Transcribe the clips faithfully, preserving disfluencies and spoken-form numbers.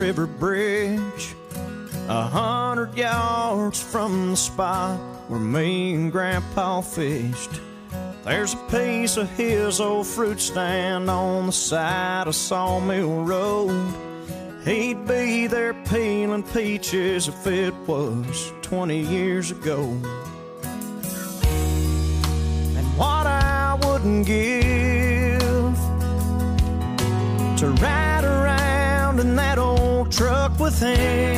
River Bridge, a hundred yards from the spot where me and Grandpa fished. There's a piece of his old fruit stand on the side of Sawmill Road. He'd be there peeling peaches if it was twenty years ago. And what I wouldn't give to ride around in that old truck with him.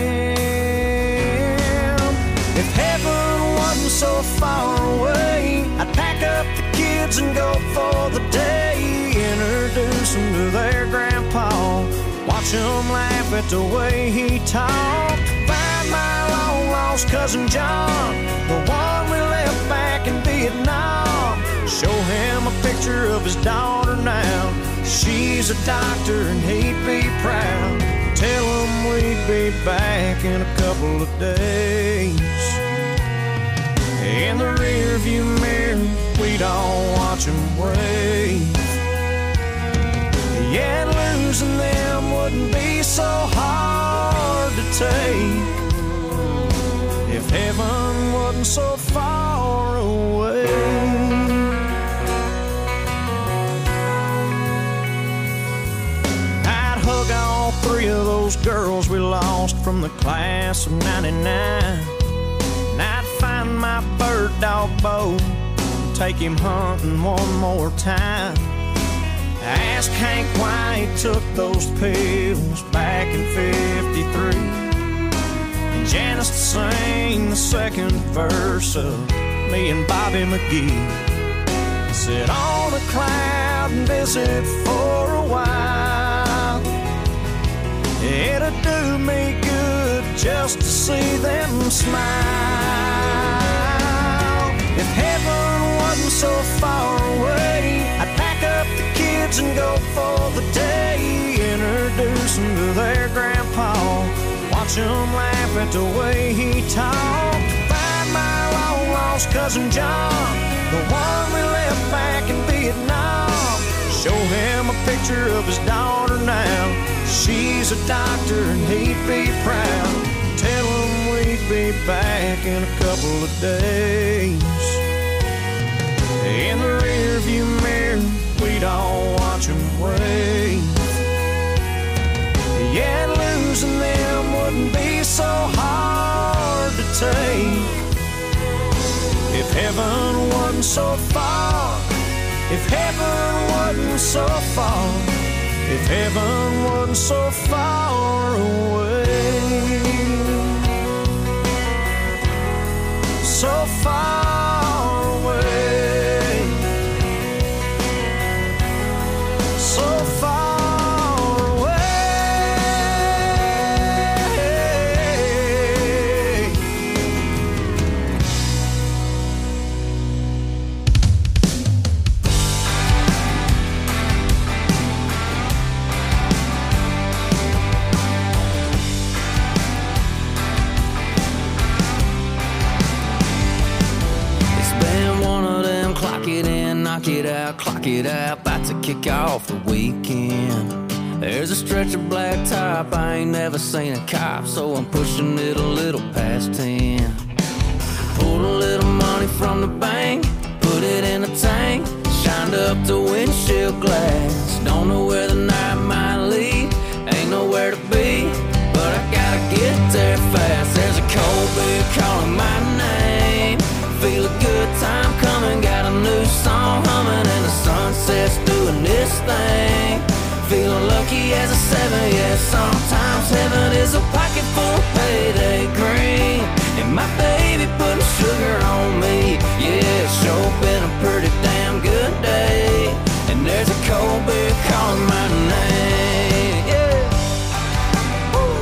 If heaven wasn't so far away, I'd pack up the kids and go for the day. Introduce them to their grandpa, watch them laugh at the way he talked. Find my long lost cousin John, the one we left back in Vietnam. Show him a picture of his daughter now. She's a doctor and he'd be proud. Tell him we'd be back in a couple of days. In the rearview mirror, we'd all watch him wave. Yeah, losing them wouldn't be so hard to take if heaven wasn't so far away. I'd hug all three of those girls we lost from the class of ninety-nine. And I'd find my bird dog Bo and take him hunting one more time. Ask Hank why he took those pills back in fifty-three. And Janice to sing the second verse of me and Bobby McGee. Sit on a cloud and visit for a while. It'd do me good just to see them smile. If heaven wasn't so far away, I'd pack up the kids and go for the day. Introduce them to their grandpa, watch them laugh at the way he talked. Find my long lost cousin John, the one we left back in Vietnam. Show him a picture of his daughter now. She's a doctor and he'd be proud. Tell him we'd be back in a couple of days. In the rearview mirror, we'd all watch him wave. Yeah, losing them wouldn't be so hard to take if heaven wasn't so far. If heaven wasn't so far. If heaven wasn't so far away. So far away. So far away. Clock it in, knock it out, clock it out, about to kick off the weekend. There's a stretch of blacktop, I ain't never seen a cop, so I'm pushing it a little past ten. Pulled a little money from the bank, put it in a tank, shined up the windshield glass. Don't know where the night might lead, ain't nowhere to be, but I gotta get there fast. There's a cold beer calling my name, feel a good time coming, got a new song humming, and the sunset's doing this thing. Feeling lucky as a seven, yeah, sometimes heaven is a pocket full of payday green. And my baby putting sugar on me, yeah, it's sure been a pretty damn good day. And there's a cold beer calling my name, yeah. Woo.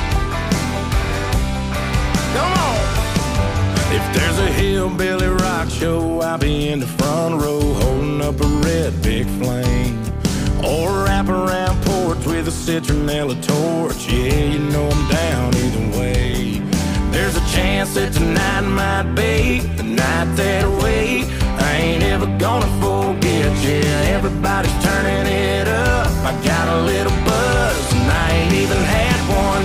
Come on. If there's a hillbilly rock show, I'll be in the front row holding up a red big flame. Or a wraparound porch with a citronella torch. Yeah, you know I'm down either way. There's a chance that tonight might be the night that I wait. I ain't ever gonna forget. Yeah, everybody's turning it up. I got a little buzz and I ain't even had one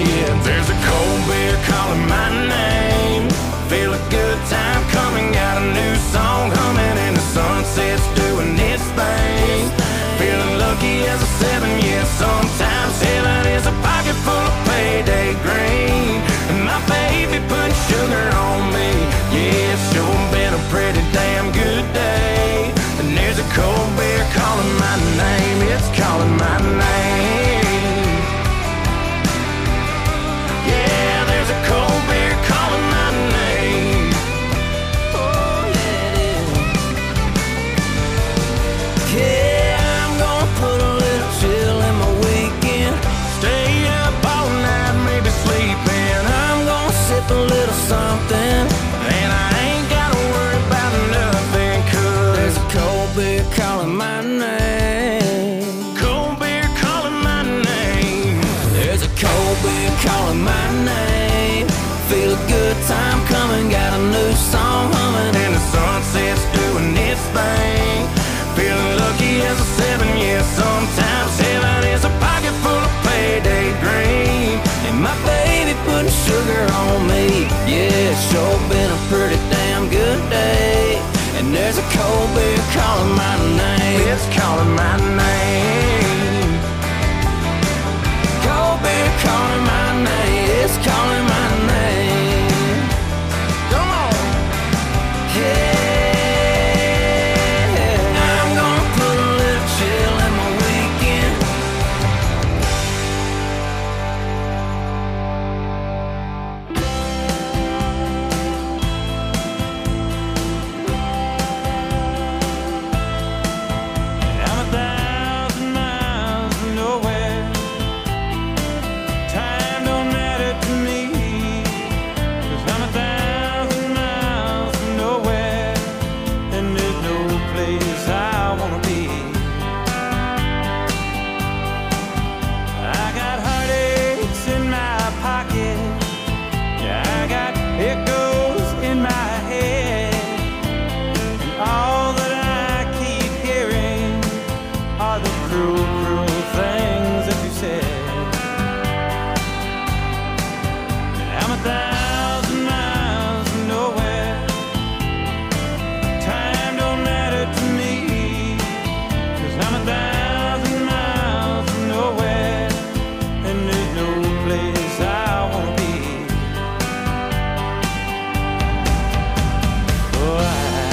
calling my name. Feel a good time coming, got a new song humming, and the sunset's doing its thing. Feeling lucky as a seven, yeah, sometimes heaven is a pocket full of payday dream. And my baby putting sugar on me, yeah, it's sure been a pretty damn good day. And there's a cold beer calling my name. It's calling my name. Cold beer calling my name. It's calling my name. Come on. Yeah. I'm gonna put a little chill in my weekend. I'm a thousand miles from nowhere. Time don't matter to me, 'cause I'm a thousand miles from nowhere, and there's no place I wanna be. I got heartaches in my pocket, yeah, I got echoes in my head, and all that I keep hearing are the cruel, cruel things that you said. And I'm a thousand miles from nowhere. Time don't matter to me, 'cause I'm a thousand miles from nowhere, and there's no place I wanna be. Oh, I,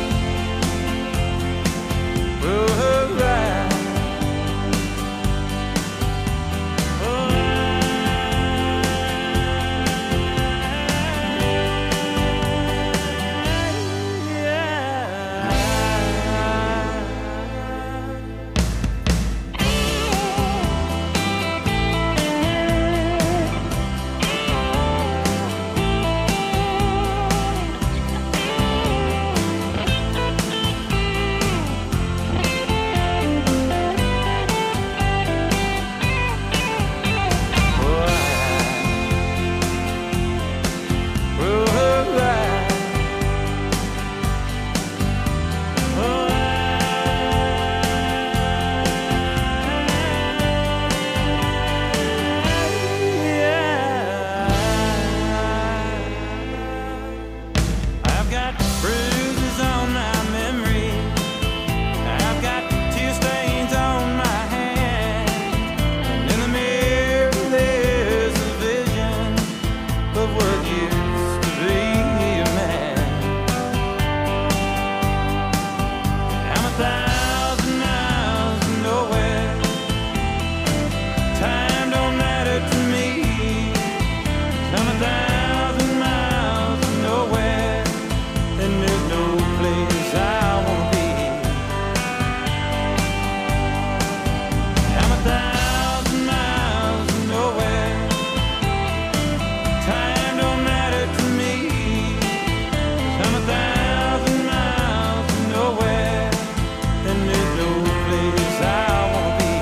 oh, I, oh, I've got bruises on my memory. I've got tear stains on my hands. And in the mirror there's a vision of what used to be a man. I'm a thousand miles from nowhere. Time don't matter to me, 'cause I'm a thousand miles from nowhere, and there's no place I wanna be. I'm a thousand miles from nowhere. Time don't matter to me, 'cause I'm a thousand miles from nowhere, and there's no place I wanna be.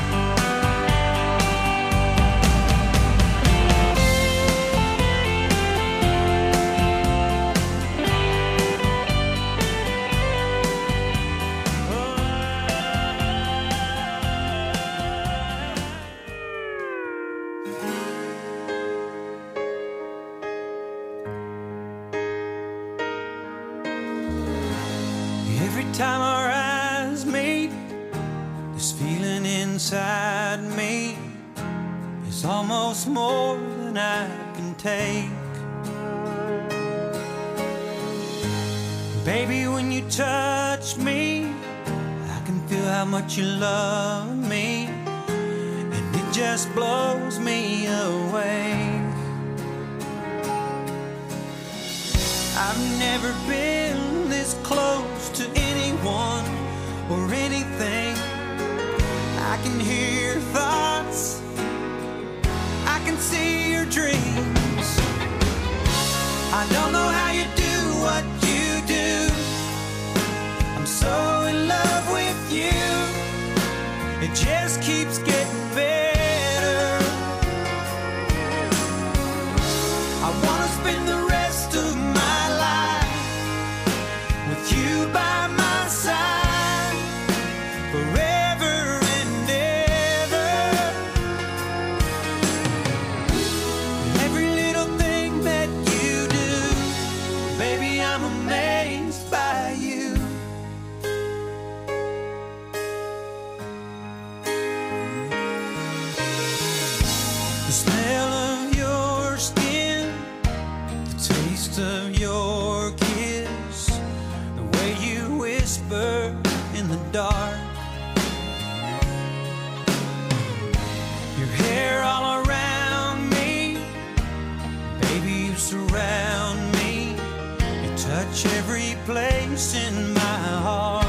Every time our eyes meet, this feeling inside me is almost more than I can take. Baby, when you touch me, I can feel how much you love me, and it just blows me away. I've never been this close to anyone or anything. I can hear your thoughts, I can see your dreams. I don't know how you do what you do. I'm so in love with you. It just keeps getting better. of your kiss, the way you whisper in the dark, your hair all around me, baby, you surround me, you touch every place in my heart.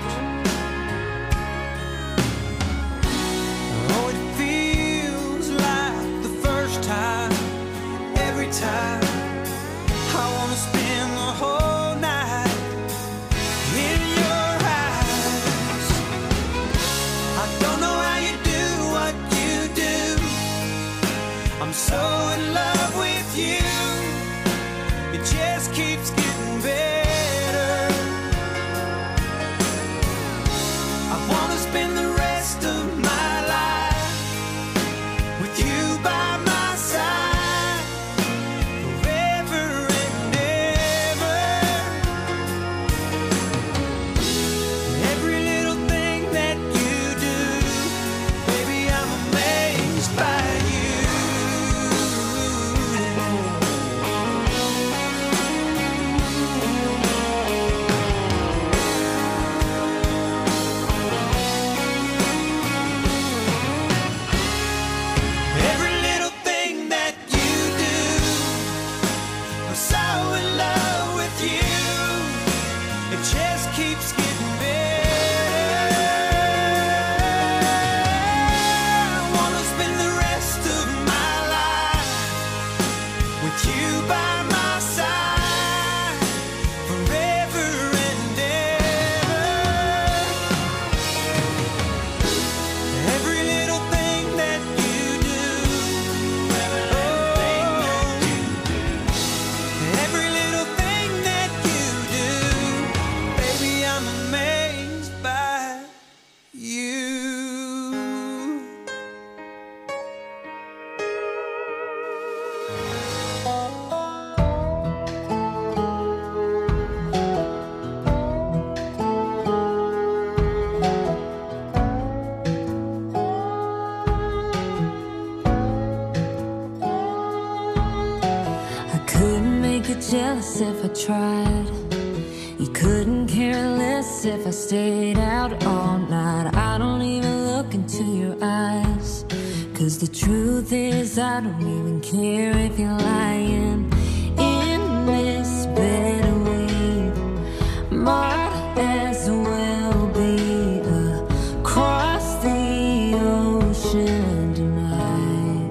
Oh, it feels like the first time, every time. I wanna spend the whole night in your eyes. I don't know how you do what you do, I'm so in love with you, it just keeps getting better. I wanna spend the rest of my life with you by my side, forever and ever. Every little thing that you do, baby, I'm amazed by you. Every little thing that you do, I'm so in love with you, it just keeps getting better. I wanna spend the rest of my life with you by my side, forever and ever. Every little thing that you do, every little thing that you do, baby, I'm amazed by you. I couldn't make you jealous if I tried. You couldn't care less if I stayed out all night. I don't even look into your eyes, 'cause the truth is I don't even care if you're lying in this bed we might as well be across the ocean tonight.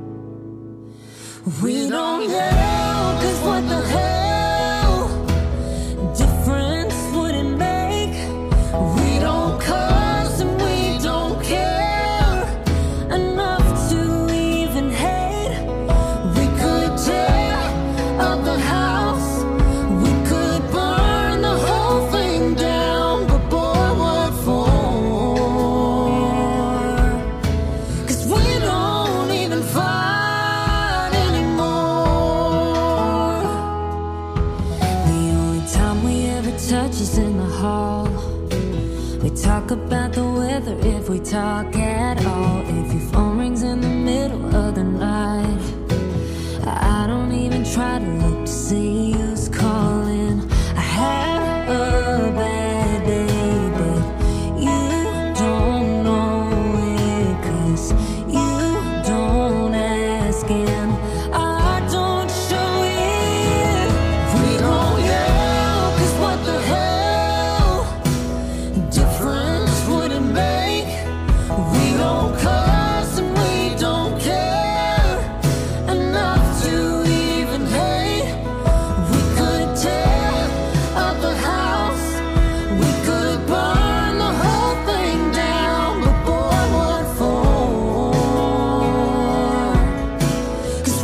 We don't know, 'cause what the hell difference would it make? We don't cuss and we don't care enough to even hate. We could tear up the house, we could burn the whole thing down, but boy, what for? 'Cause we don't even fight anymore. The only time we ever touch is in the hall. We talk about the weather if we talk at all. If your phone rings in the middle of the night, I don't even try to look to see who's calling. I had a bad day, but you don't know it, 'cause you don't ask and I don't show it. We don't know, 'cause what the hell difference would it make? We don't cuss and we don't care enough to even hate. We could tear up the house, we could burn the whole thing down, but boy, what for? 'Cause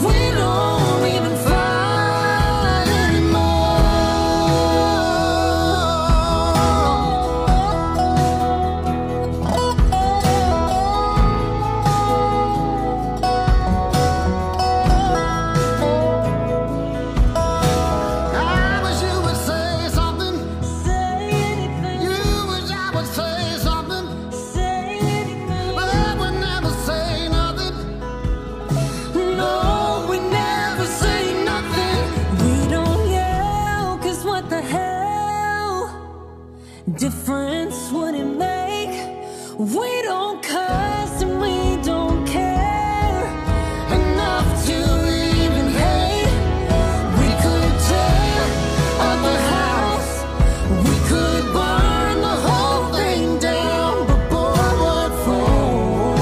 difference would it make? We don't cuss and we don't care enough to even hate. We could tear up a house, we could burn the whole thing down, but boy, what for?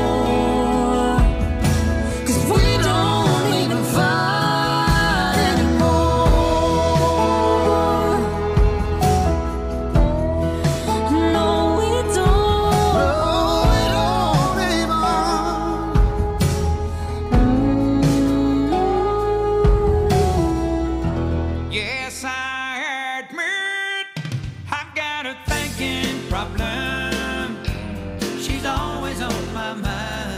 'Cause we don't even fight anymore. No, we don't. No, we don't even. Yes, I admit I've got a thinking problem. She's always on my mind.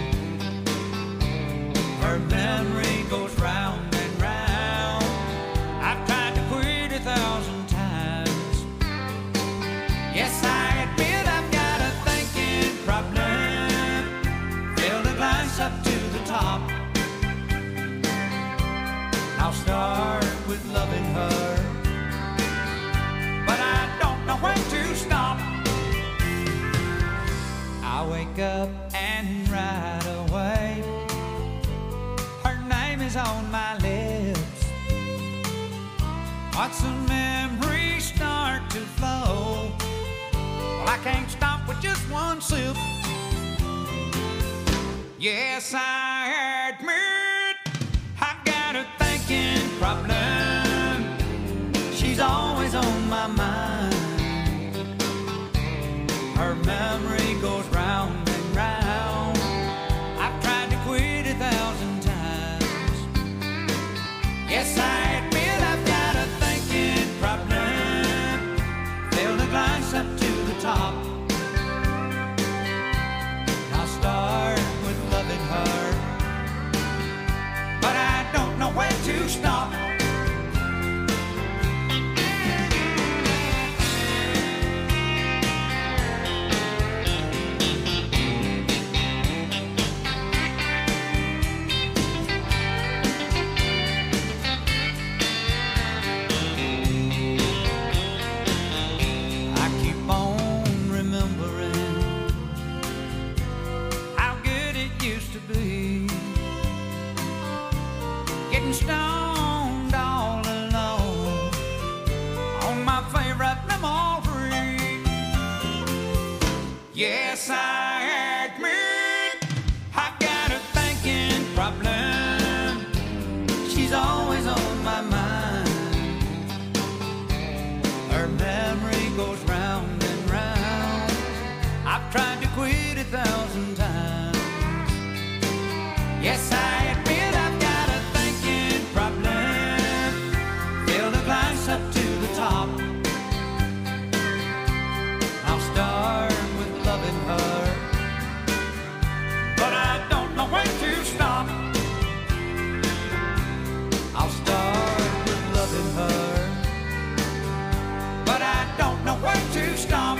Her memory goes round and round. I've tried to quit a thousand times. Yes, I admit I've got a thinking problem. Fill the glass up to the top. I'll start with loving her, but I don't know when to stop. I wake up and right away her name is on my lips. Watch the memories start to flow. Well, I can't stop with just one sip. Yes, I admit I've got a thinking problem. She's always on my mind. Her memory goes round and round. I've tried to quit a thousand times. Yes, I admit I've got a thinking problem. Fill the glass up to the top. I'll start with loving her, but I don't know when to stop. I keep on remembering how good it used to be, getting stoned all alone on my favorite memory. Yes, I admit I've got a thinking problem. She's always on my mind. Her memory goes round and round. I've tried to quit a thousand times. Yes, I admit I've got a thinking problem. Fill the glass up to the top. I'll start with loving her, but I don't know when to stop. I'll start with loving her, but I don't know when to stop.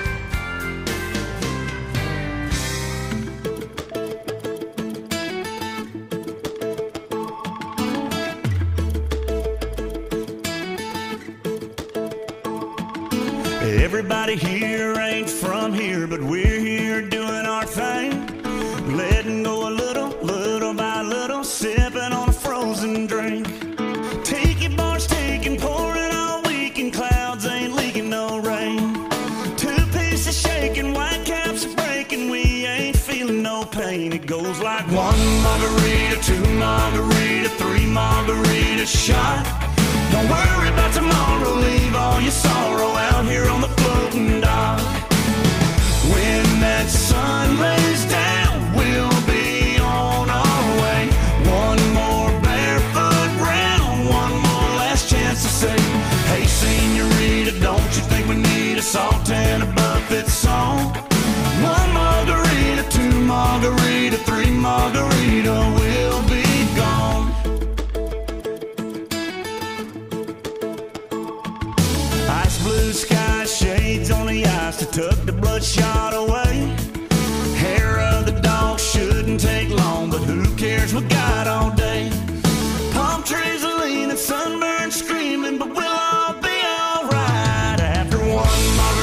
Everybody here ain't from here, but we're here doing our thing. Letting go a little, little by little, sipping on a frozen drink. Tiki bars taking, pouring all week, and clouds ain't leaking no rain. Two pieces shaking, white caps are breaking, we ain't feeling no pain. It goes like one margarita, two margarita, three margarita shot. Don't worry about tomorrow, leave all your sorrow out here on the floating dock. When that sun lays down, we'll be on our way. One more barefoot round, one more last chance to say, hey senorita, don't you think we need a salt and a buffet song? One margarita, two margarita, three margarita, we'll be gone. Ice blue sky, shades on the ice to tuck the bloodshot away. Hair of the dog shouldn't take long, but who cares, we got all day. Palm trees are leaning, sunburned, screaming, but we'll all be alright. After one margarita,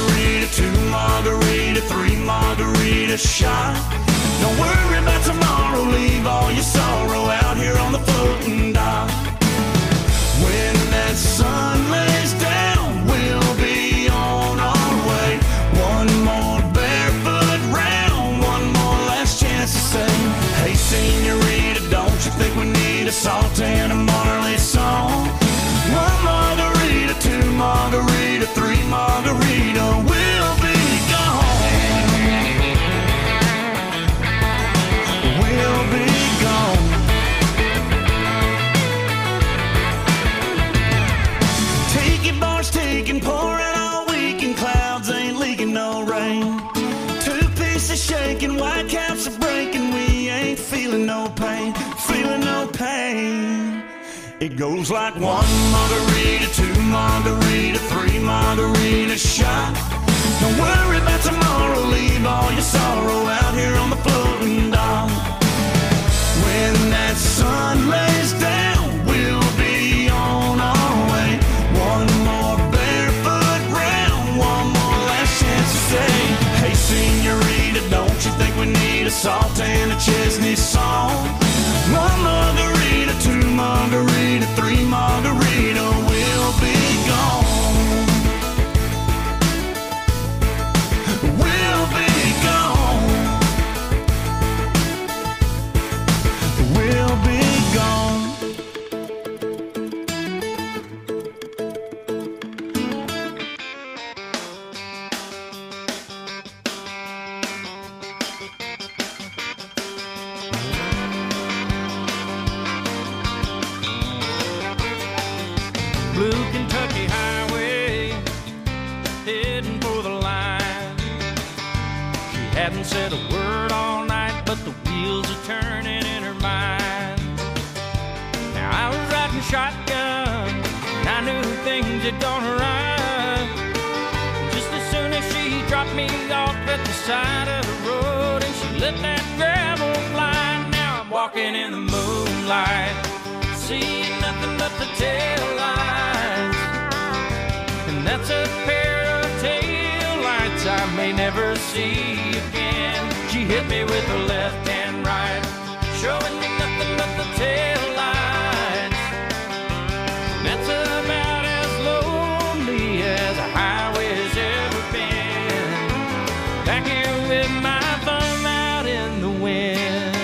shot. Don't worry about tomorrow, leave all your sorrow out here on the floating dock. When that sun lays down, we'll be on our way. One more barefoot round, one more last chance to say, hey senorita, don't you think we need a salt and a Marley song? One margarita, two margarita, three margarita, we'll be gone. We'll be gone. Take it, bars taking, pouring all weekend, clouds ain't leaking no rain. Two pieces shaking, white caps are breaking, we ain't feeling no pain, feeling no pain. It goes like one margarita, two margarita, three margarita shot. Don't worry about tomorrow, leave all your sorrow out here on the floating dock. When that sun lays down, we'll be on our way. One more barefoot round, one more last chance to say, hey senorita, don't you think we need a salt and a Chesney song? One margarita, two margarita, three margarita, we'll be gone. We'll be gone. We'll be gone. Blue Kentucky Highway, heading for the line. She hadn't said a word all night, but the wheels are turning in her mind. Now I was riding shotgun, and I knew things had gone right. Just as soon as she dropped me off at the side of the road, and she let that gravel fly. Now I'm walking in the moonlight, seeing nothing but the tail lights. And that's a pair of tail lights I may never see again. She hit me with her left and right, showing me nothing but the tail lights. And that's about as lonely as a highway's ever been. Back here with my thumb out in the wind.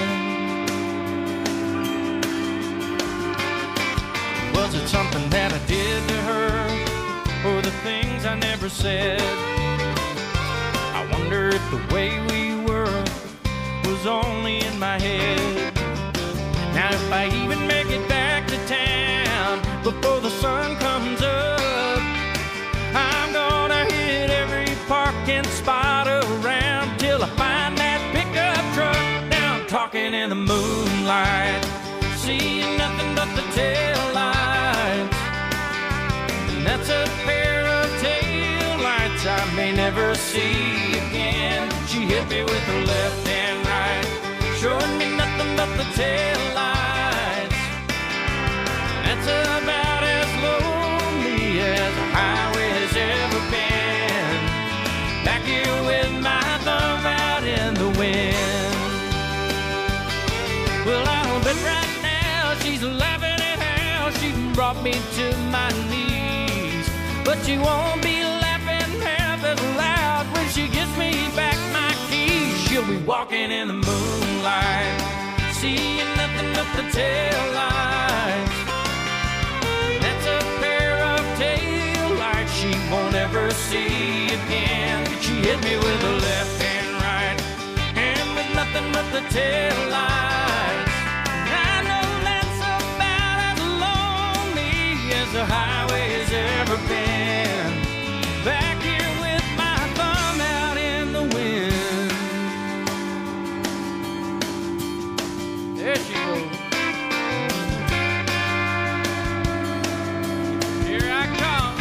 Was it something that I did to her, or the things I never said? I wonder if the way we were was only in my head. Now if I even make it back to town before the sun comes up, I'm gonna hit every parking spot around till I find that pickup truck. Now I'm talking in the moonlight, seeing nothing but the tail lights. And that's a pair of tail lights I may never see again. She hit me with her left and right, showing me nothing but the tail lights. That's about as lonely as a highway has ever been. Back here with my thumb out in the wind. Well, I'll bet right now she's laughing at how she brought me to my knees. But she won't be laughing half as loud when she gives me back my keys. She'll be walking in the moonlight, seeing nothing but the tail lights. That's a pair of tail lights she won't ever see again. She hit me with her left and right, and with nothing but the tail lights. I know that's about as lonely as the highway has ever been. Back here with my thumb out in the wind. There she goes. Here I come.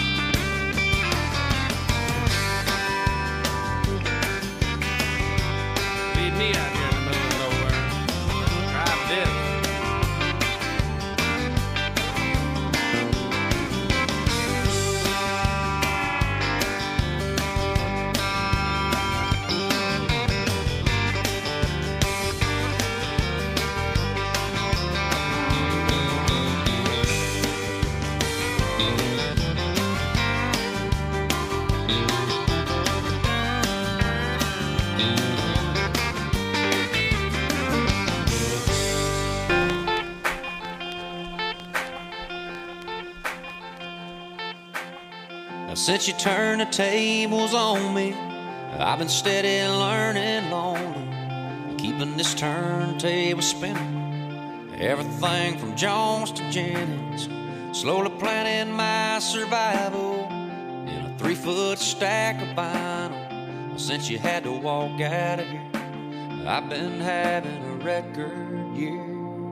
Leave me out here in the middle of nowhere. Since you turned the tables on me, I've been steady learning lonely, keeping this turntable spinning. Everything from Jones to Jennings, slowly planning my survival in a three-foot stack of vinyl. Since you had to walk out of here, I've been having a record year.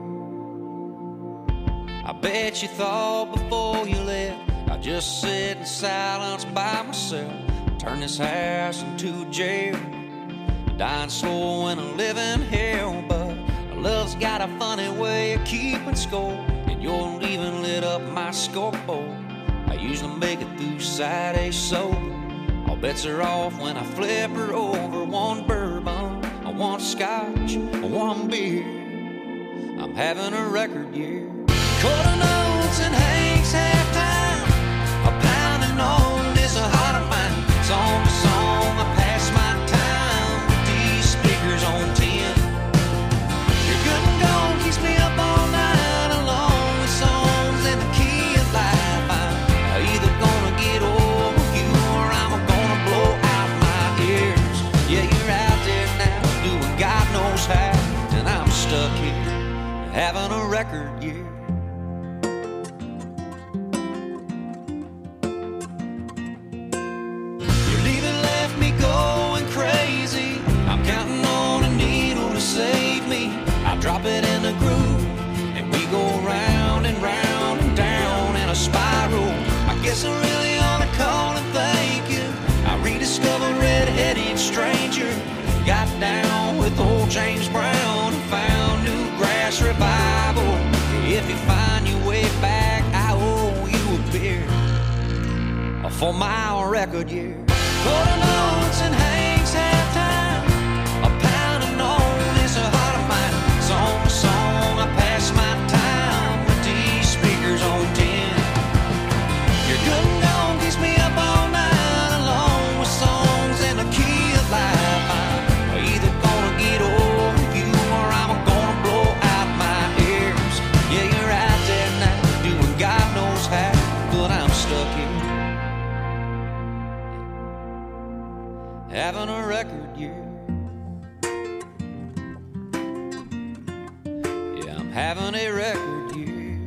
I bet you thought before you left I'd just sit in silence by myself, turn this house into a jail, dying slow in a living hell. But love's got a funny way of keeping score, and your leaving lit up my scoreboard. I usually make it through Saturday sober. All bets are off when I flip her over. One bourbon, one scotch, one beer. I'm having a record year. Quarter notes and Hank's halftime, a pounding on this heart of mine. Song to song, I pass my time with these speakers on ten. Your good and gone keeps me up all night, along with songs in the key of life. I'm either gonna get over you or I'm gonna blow out my ears. Yeah, you're out there now doing God knows how, and I'm stuck here having a record year. Drop it in the groove, and we go round and round and down in a spiral. I guess I really ought to call and thank you. I rediscovered Red-Headed Stranger, got down with old James Brown, and found new grass revival. If you find your way back, I owe you a beer for my record year. Quarter notes and Hank's halftime, a pounding on this heart of mine. Song to song, I pass my time with these speakers on ten. Your good and gone keeps me up all night, along with songs in the key of life. I'm either gonna get over you or I'm gonna blow out my ears. Yeah, you're out there now doing God knows how, but I'm stuck here having a record year. Having a record year.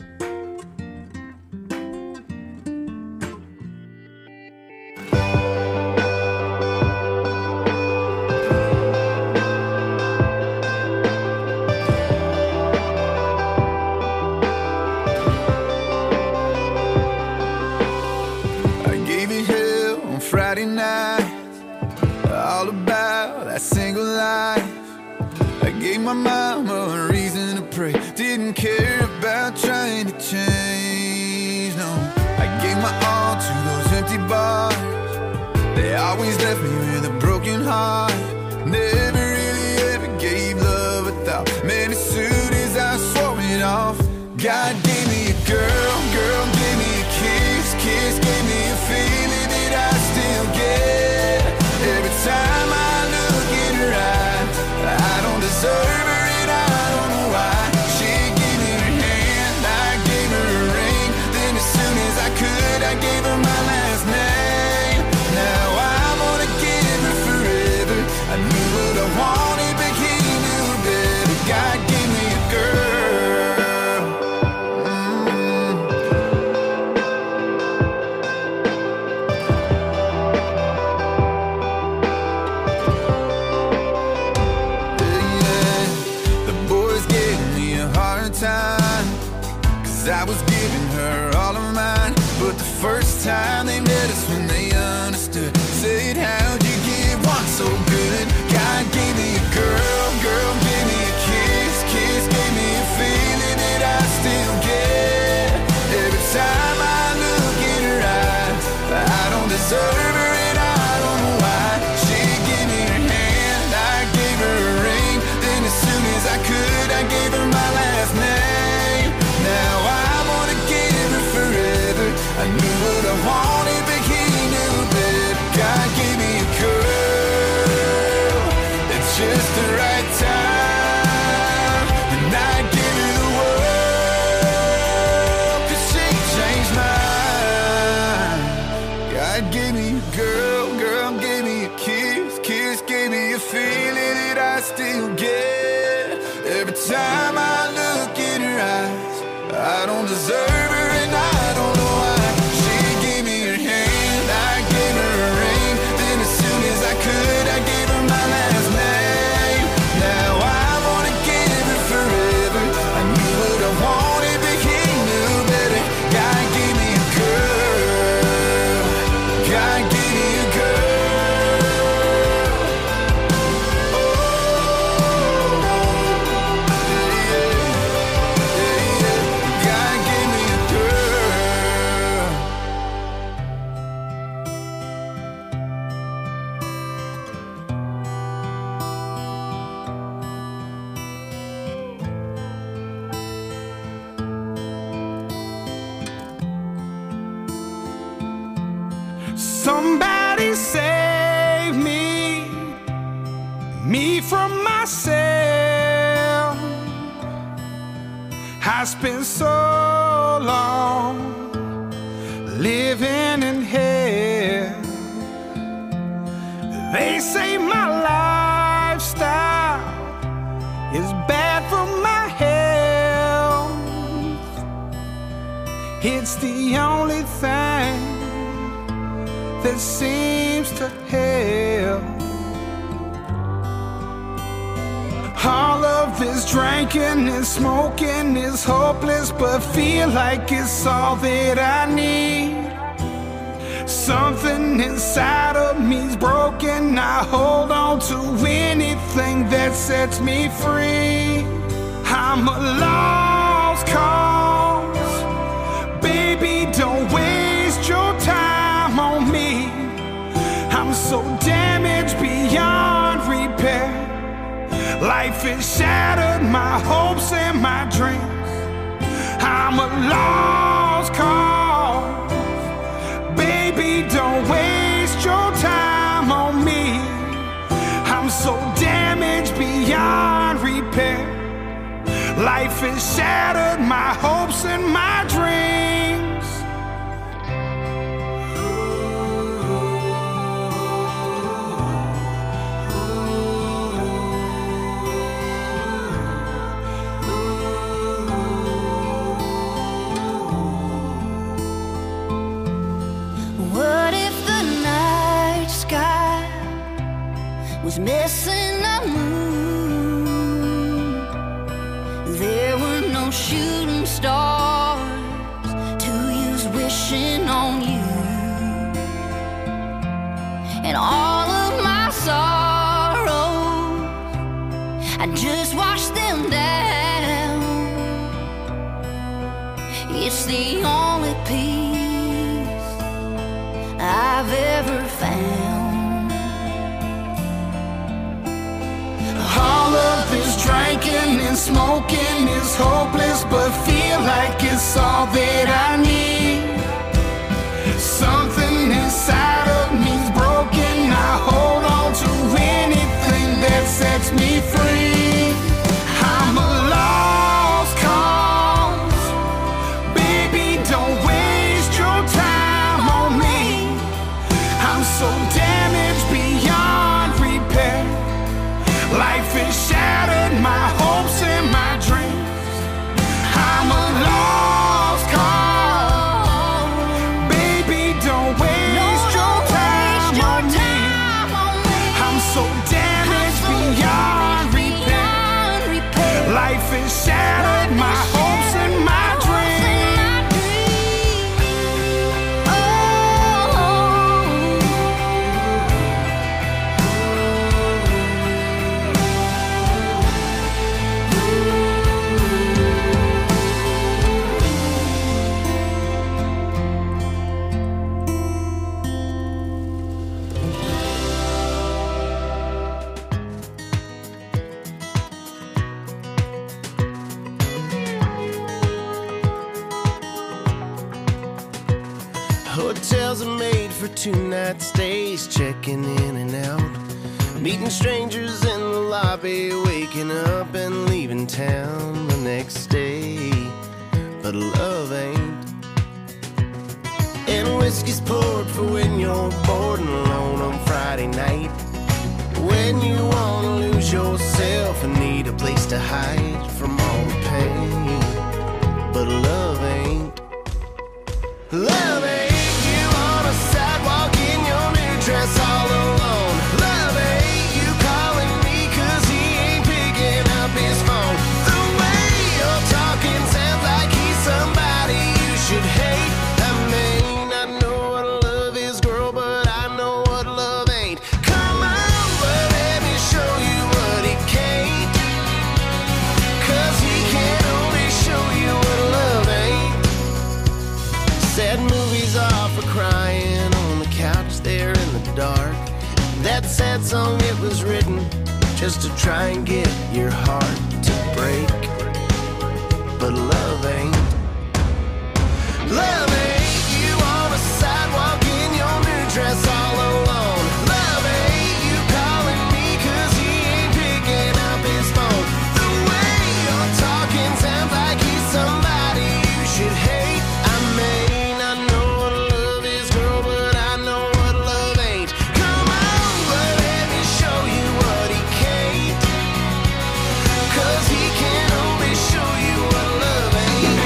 I gave you hell on Friday night, all about that single life. I gave my mama a reason to pray, didn't care about trying to change, no. I gave my all to those empty bars, they always left me with a broken heart. Never really ever gave love a thought, man, as soon as I swore it off. God gave me a girl, girl gave me a kiss, kiss gave me a feeling that I still get. Every time I look in her eyes, I don't deserve her and I don't know why. She gave me her hand, I gave her a ring, then as soon as I could I gave her my last name. Now I wanna give her forever. I knew what I wanted but he knew better. God gave me a girl. mm. Time, cause I was giving her all of mine, but the first time they met us when they understood, said how'd you give one so good. God gave me a girl, girl gave me a kiss, kiss gave me a feeling that I still get. Every time I look in her eyes, I don't deserve her and I don't know why. She gave me her hand, I gave her a ring, then as soon as I could I gave her my last name. Now I wanna give her forever. I knew what I wanted but he knew better. God gave me a don't deserve her, and I don't know why. She gave me her hand, I gave her a ring. Then as soon as I could, I gave her my last name. Now I wanna give her forever. I knew what I wanted, but he knew better. God gave me a girl. God gave me a girl. Somebody save me, me from myself. I spent so long living in hell. They say my lifestyle is bad for my health. It's the only thing that seems to help. All of this drinking and smoking is hopeless, but feel like it's all that I need. Something inside of me's broken. I hold on to anything that sets me free. I'm a lost cause. Baby, don't waste your time on me. I'm so damaged beyond repair. Life has shattered my hopes and my dreams. I'm a lost cause. Baby, don't waste your time on me. I'm so damaged beyond repair. Life has shattered my hopes and my dreams. What if the night sky was missing a moon? There were no shooting stars to use wishing on you. And all of my sorrows, I just washed them down. It's the only peace I've ever found. All of this drinking and smoking is hopeless, but feel like it's all that I need. Something inside of me's broken. I hold on to anything that sets me free. I'm a lost cause. Baby, don't waste your time on me. I'm so damaged beyond repair. Life has shattered my hopes and my dreams. I'm a lost cause. Baby, don't waste your time on me. I'm so damaged beyond repair. Life has shattered my hopes and my dreams. Hotels are made for two-night stays, checking in and out, meeting strangers in the lobby, waking up and leaving town the next day. But love ain't. And whiskey's poured for when you're bored and alone on Friday night, when you wanna lose yourself and need a place to hide from all the pain. But love ain't. that sad song, it was written just to try and get your heart to break. But love ain't. Love ain't you on a sidewalk in your new dress all alone. Love ain't you calling me cause he ain't picking up his phone. The way you're talking sounds like he's somebody you should hate. I may not know what love is, girl, but I know what love ain't. Come on, but let me show you what he can't. Cause he can only show you what love ain't.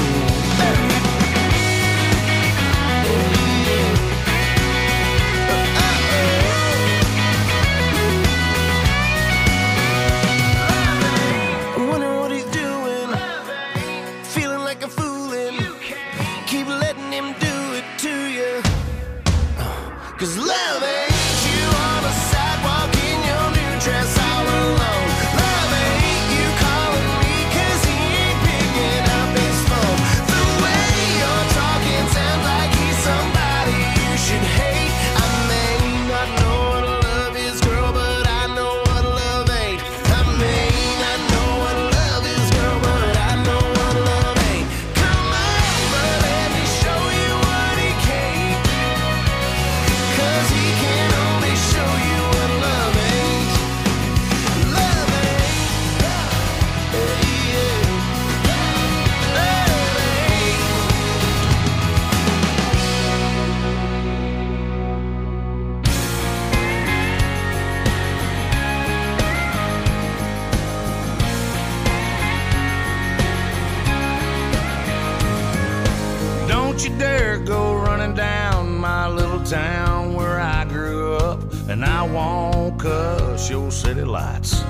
I wonder what he's doing, feeling like a foolin'. Keep letting him do it to you. Cause love ain't you on a sidewalk in your new dress all alone. Love ain't you calling me cause he ain't picking up his phone. The way you're talking sounds like he's somebody you should hate. I may not know what love is, girl, but I know what love ain't. I may not know what love is, girl, but I know what love ain't. Come on, but let me show you what he can't. Cause he can only show you what love ain't. Love ain't. Yeah, yeah. Love ain't. Don't you dare go running down my little town where I grew up, and I won't cuss your city lights.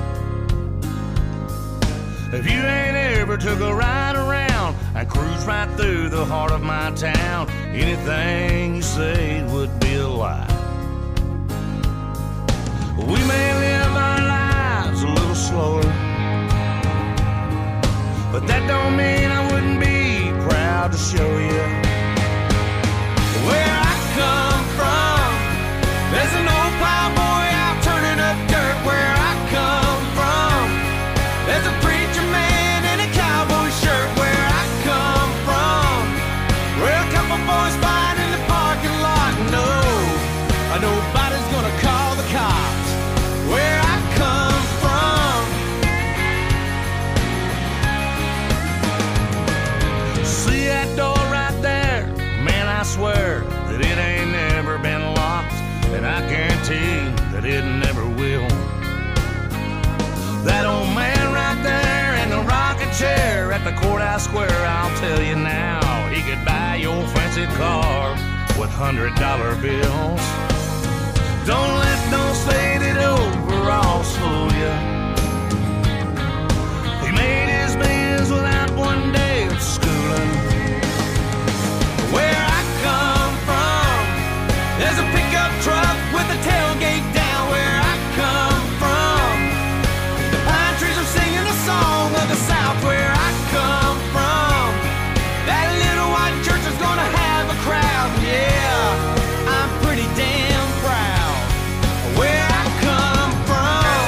If you ain't ever took a ride around and cruise right through the heart of my town, anything you say would be a lie. We may live our lives a little slower, but that don't mean I wouldn't be proud to show you where I come from. There's an old plowboy out turning up dirt where I come from. There's a preacher man in a cowboy shirt where I come from. Where a couple boys fight in the parking lot. No, nobody's gonna call the cops where I come from. See that door right there? Man, I swear that it ain't never been locked, and I guarantee that it never will. That old man right there in the rocking chair at the courthouse square, I'll tell you now, he could buy your fancy car with hundred dollar bills. Don't let those faded overalls fool you. He made his millions without one day of schooling. Where I come from, there's a pickup truck with a tailgate down where I come from. The pine trees are singing a song of the South where I come from. That little white church is gonna have a crowd, yeah, I'm pretty damn proud where I come from.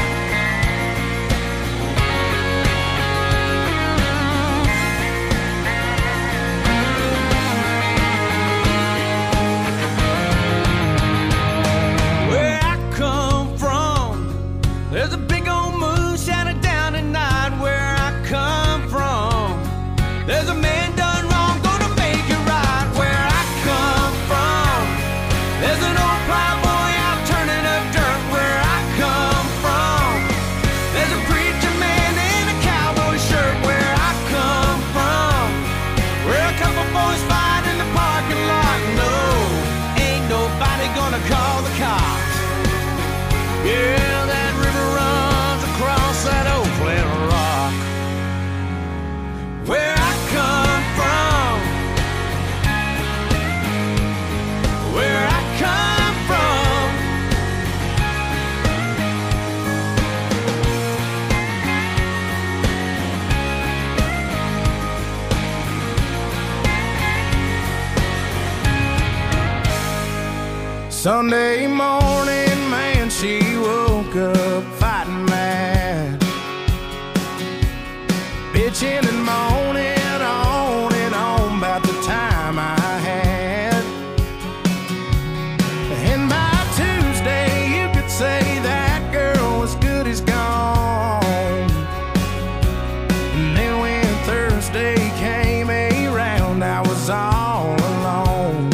Where I come from, there's a big old moon shining down at night where I come from. There's a man done wrong, gonna make it right where I come from. There's an old plowboy out turning up dirt where I come from. There's a preacher man in a cowboy shirt where I come from. Where a couple boys fight in the parking lot. No, ain't nobody gonna call the cops. Yeah, that river runs across that old flat rock. Where I come Sunday morning, man, she woke up fighting mad, bitching and moaning on and on about the time I had. And by Tuesday, you could say that girl was good as gone. And then when Thursday came around, I was all alone.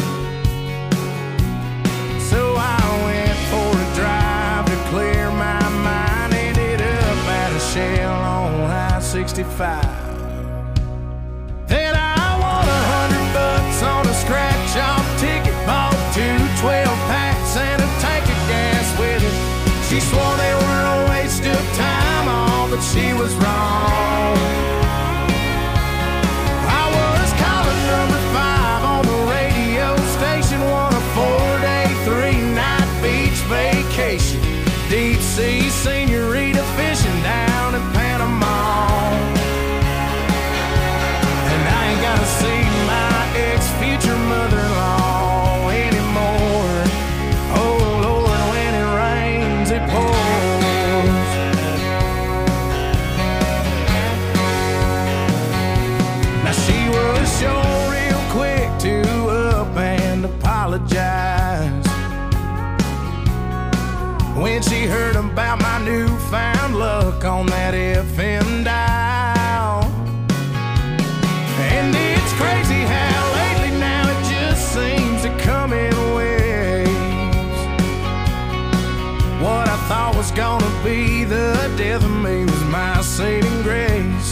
So I went for a drive to clear my mind. Ended up at a Shell on I sixty-five. Then I won a hundred bucks on a scratch-off ticket. Bought two twelve packs and a tank of gas with it. She swore they were a waste of time, all, but she was wrong. I was calling number five on the radio station, won a four-day, three-night beach vacation. Deep sea senorita fishing down in Panama. And I ain't gotta see my ex-future mother-in-law anymore. Oh Lord, when it rains, it pours. Now she was sure real quick to up and apologize when she heard about my newfound luck on that F M dial. And it's crazy how lately now it just seems to come in waves. What I thought was gonna be the death of me was my saving grace.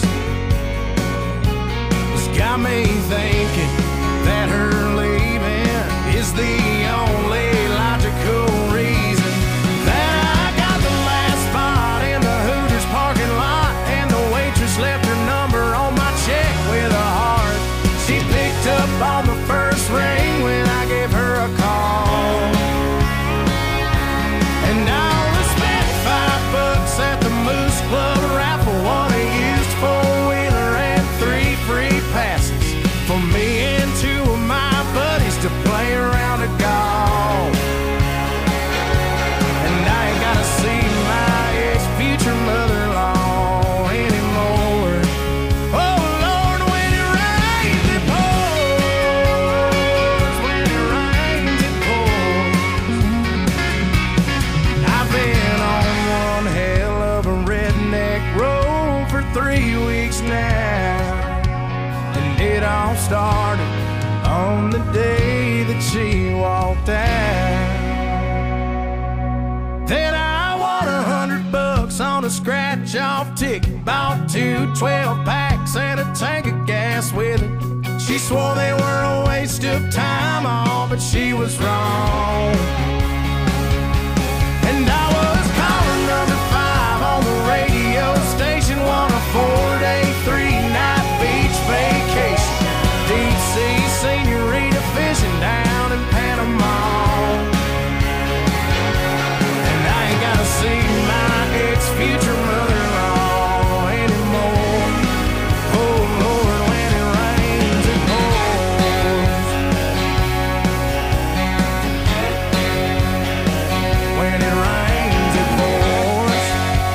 It's got me thinking that her leaving is the only logical reason that I got the last spot in the Hooters parking lot, and the waitress left her number on my check with a heart. She picked up on the first ring when I gave her a call. And I'll spent five bucks at the Moose Club raffle, won a used four-wheeler and three free passes for me and two of my buddies to play around a golf. And I ain't gotta see my ex-future mother-in-law anymore. Oh Lord, when it rains, it pours. When it rains, it pours. I've been on one hell of a redneck road for three weeks now, and it all started on the day that she walked out. Then I won a hundred bucks on a scratch-off ticket. Bought two twelve packs and a tank of gas with it. She swore they were a waste of time, all, but she was wrong. And I was calling number five on the radio station, won a four-day, three-night beach vacation. Deep sea senorita fishing down in Panama. And I ain't gotta see my ex-future mother-in-law anymore. Oh Lord, when it rains, it pours. When it rains, it pours.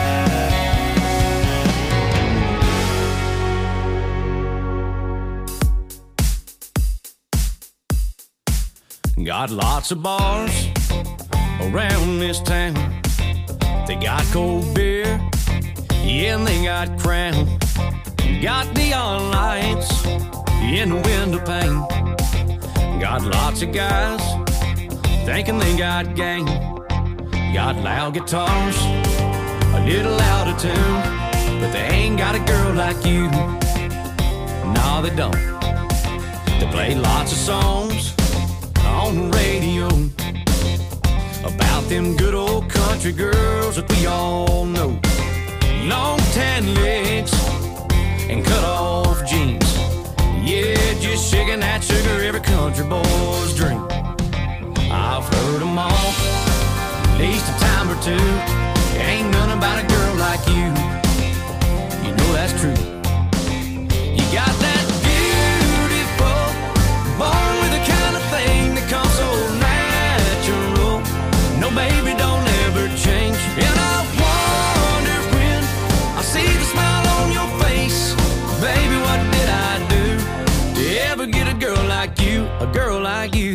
Got lots of bars around this town. They got cold beer, yeah, and they got Crown. Got neon lights in the window pane. Got lots of guys thinking they got game. Got loud guitars, a little out of tune, but they ain't got a girl like you. No, they don't. They play lots of songs on the radio about them good old country girls that we all know. Long tan legs and cut off jeans, yeah, just shaking that sugar every country boy's dream. I've heard them all at least a time or two. Ain't none about a girl like you. You know that's true. You got that beautiful, born with the kind of thing that comes so natural. a girl like you.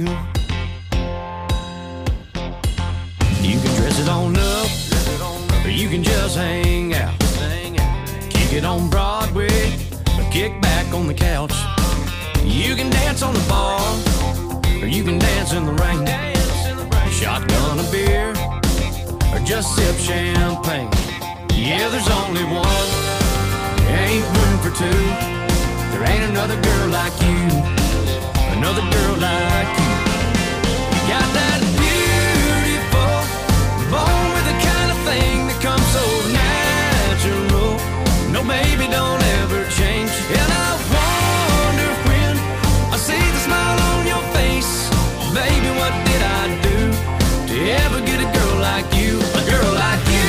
You can dress it on up, or you can just hang out. Kick it on Broadway, or kick back on the couch. You can dance on the bar, or you can dance in the rain. Shotgun a beer, or just sip champagne. Yeah, there's only one, ain't room for two. There ain't another girl like you, another girl like you. You got that beautiful, born with the kind of thing that comes so natural. No, baby, don't ever change. And I wonder when I see the smile on your face, baby, what did I do to ever get a girl like you, a girl like you?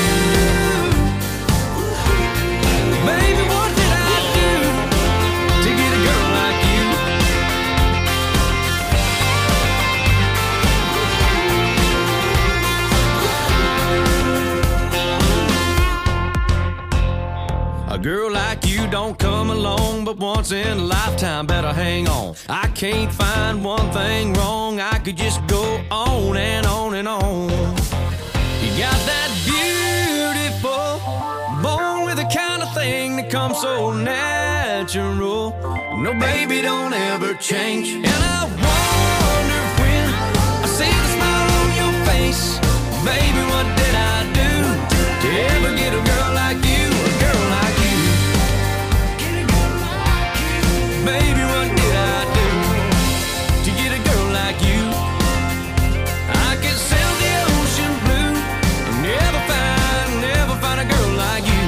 Baby, what did I do to get a girl like you? A girl like you don't come along but once in a lifetime, better hang on. I can't find one thing wrong, I could just go on and on and on. You got that beautiful, born with the kind of thing that comes so natural. No, baby, don't ever change. And I wonder when I see the smile on your face, baby, what did I do to ever get a girl like you, a girl like you? Baby, what did I do to get a girl like you? I could sail the ocean blue and never find, never find a girl like you.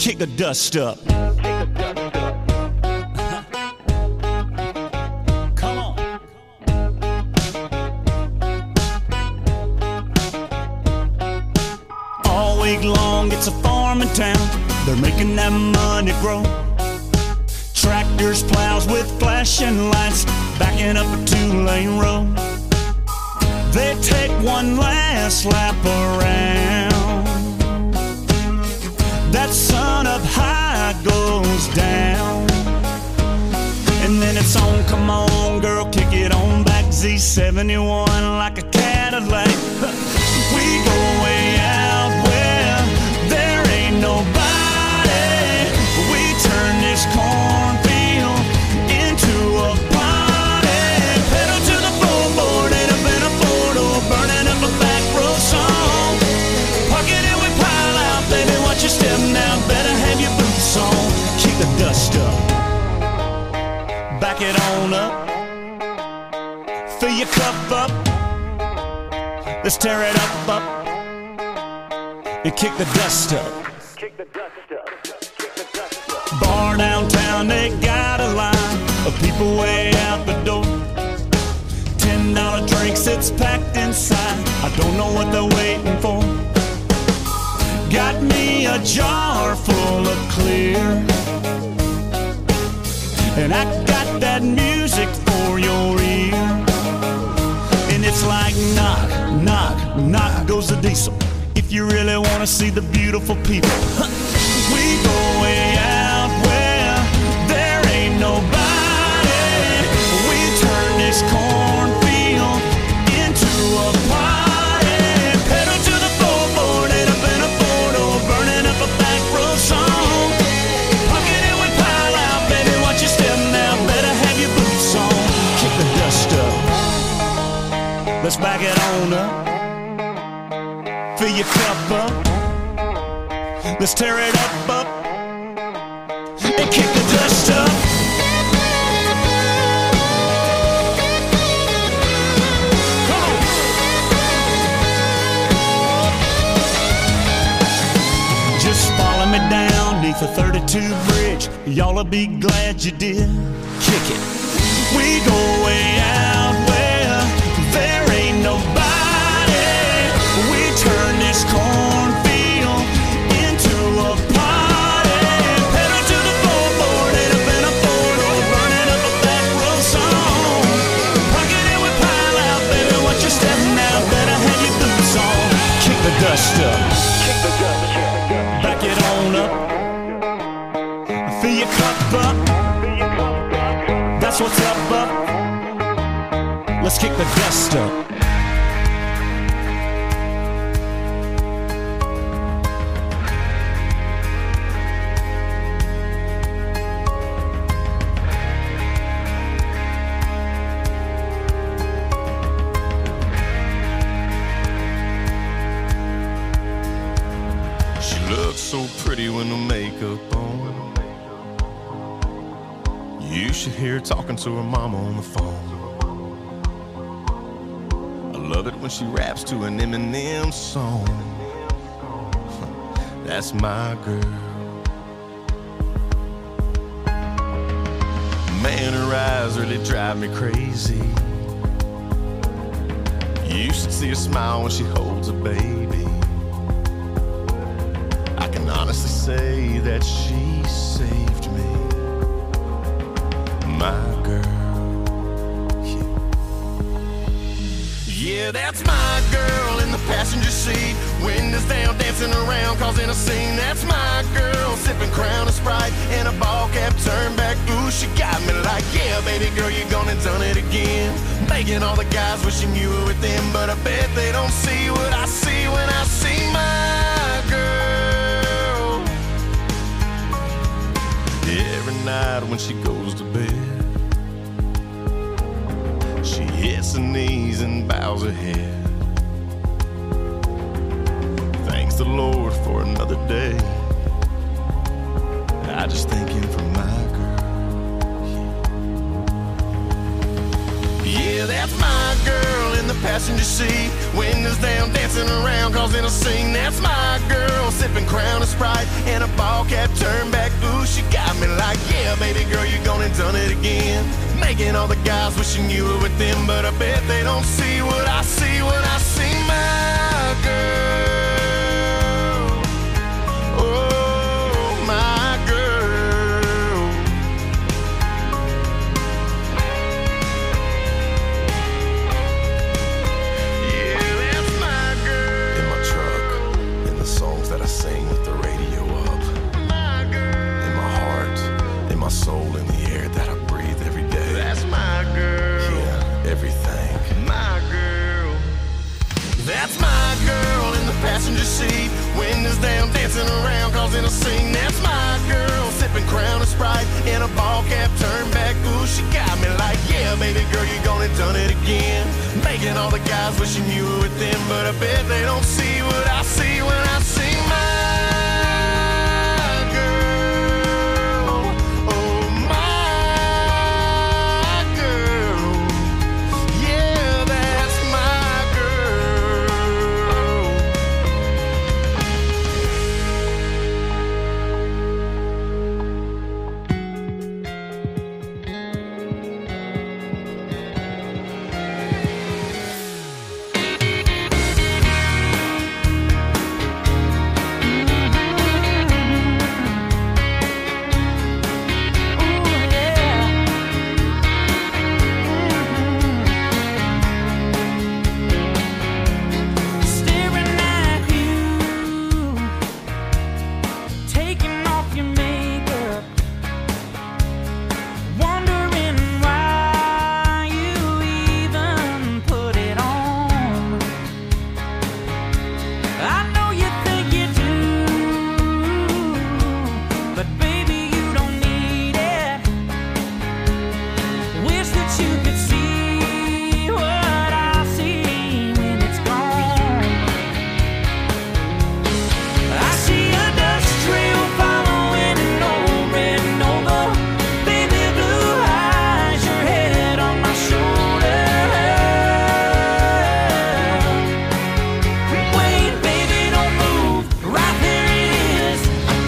kick the dust up. Come on. All week long, it's a farming town. They're making that money grow. Tractors, plows with flashing lights, backing up a two-lane road. They take one last lap around. That sun up high goes down. And then it's on, come on girl, kick it on back. Z seventy-one like a Cadillac. We go way out where there ain't nobody. We turn this cornfield into a party. Pedal to the floorboard, end up in a four-door, burning up a back road song. Park it and we pile out, baby, watch your step now. Better have your boots on. Kick the dust up, back it on up, fill your cup up. Let's tear it up, up, and kick the dust up. Bar downtown, they got a line of people way out the door. Ten dollar drinks, it's packed inside. I don't know what they're waiting for. Got me a jar full of clear, and I got that music for your ear. And it's like knock, knock, knock goes the diesel. If you really wanna see the beautiful people, we go way out where there ain't nobody. We turn this cornfield into a party. Pedal to the floorboard, end up in a four-door, burning up a back road song. Pocket it with pile out, baby, watch your step now. Better have your boots on. Kick the dust up. Let's back it on up. Fill your cup up. Let's tear it up, up, and kick the dust up. Come on. Just follow me down neath the thirty-two bridge. Y'all'll be glad you did. Kick it. We go way out where there ain't nobody. We turn this cornfield into a party. Pedal to the floorboard, end up in a four-door, burning up a back road song. Pocket it with pile out, baby, watch your step now. Better have your boots on. Kick the dust up, back it on up, fill your cup up. That's what's up, up. Let's kick the dust up. She looks so pretty with no makeup on. You should hear her talking to her mama on the phone. I love it when she raps to an Eminem song. That's my girl. Man, her eyes really drive me crazy. You should see her smile when she holds a baby. I can honestly say that she saved me. My girl, yeah. Yeah, that's my girl in the passenger seat. Windows down, dancing around, causing a scene. That's my girl, sipping Crown and Sprite in a ball cap, turn back. Ooh, she got me like, yeah, baby girl, you gone and done it again. Making all the guys wishing you were with them, but I bet they don't see what I see when I see my girl. Every night when she goes to bed, she hits her knees and bows her head. Thanks the Lord for another day. I just thank him for my girl. Yeah, that's my girl in the passenger seat. Windows down, dancing around, causing a scene. That's my girl girl sipping Crown and Sprite and a ball cap turned back. Ooh, she got me like, yeah, baby girl, you gone and done it again. Making all the guys wishing you were with them, but I bet they don't see what I see when I see my girl. Oh, my girl. Yeah, that's my girl. In my truck, in the songs that I sing with the radio up. My girl. In my heart, in my soul, in the air that I breathe every day. That's my girl. Yeah, everything. My girl. That's my girl in the passenger seat. Windows down, dancing around, causing a scene. That's my girl, sipping Crown and Sprite in a ball cap turned back. Ooh, she got me like, yeah, baby girl, you gone and done it again. Making all the guys wishing you were with them, but I bet they